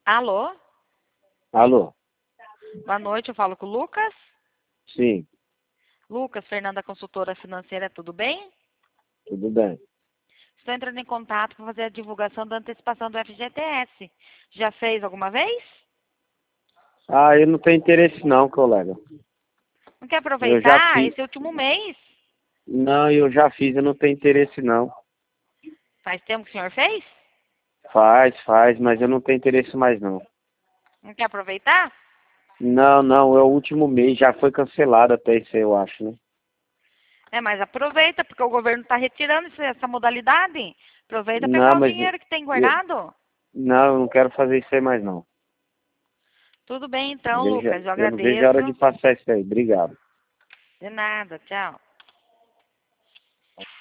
Alô? Alô? Boa noite, eu falo com o Lucas. Sim, Lucas, Fernanda, consultora financeira, tudo bem? tudo bem. Estou entrando em contato para fazer a divulgação da antecipação do FGTS. Já fez alguma vez? Ah, eu não tenho interesse não, colega. Não quer Eu já aproveitar fiz. esse último mês? Não, eu já fiz, eu não tenho interesse não. Faz tempo que o senhor fez? Faz, mas eu não tenho interesse mais não. Não quer aproveitar? Não, é o último mês, já foi cancelado até isso aí, eu acho, né? Mas aproveita, porque o governo está retirando essa modalidade. Aproveita e Não, pegar o mas dinheiro que tem eu, guardado. não, eu não quero fazer isso aí mais não. Tudo bem então, Lucas, eu Eu não vejo a hora de agradeço. passar isso aí. Obrigado. De nada, tchau.